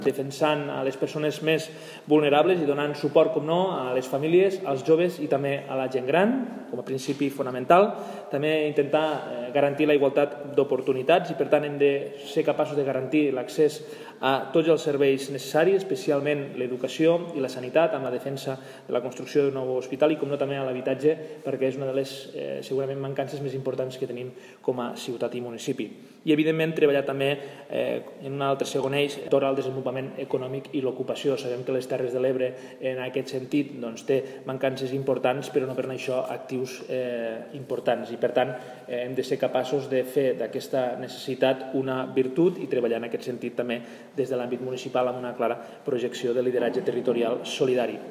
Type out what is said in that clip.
defensant a les persones més vulnerables i donant suport, com no, a les famílies, als joves i també a la gent gran, com a principi fonamental. També intentar garantir la igualtat d'oportunitats i, per tant, hem de ser capaços de garantir l'accés a tots els serveis necessaris, especialment l'educació i la sanitat, amb la defensa de la construcció d'un nou hospital i, com no, també a l'habitatge, perquè és una de les, segurament, mancances més importants que tenim com a ciutat i municipi. I, evidentment, treballar també en un altre segon eix al desenvolupament econòmic i l'ocupació. Sabem que les Terres de l'Ebre, en aquest sentit, té mancances importants, però no per això actius importants. I, per tant, hem de ser capaços de fer d'aquesta necessitat una virtut i treballar en aquest sentit també des de l'àmbit municipal amb una clara projecció de lideratge territorial solidari.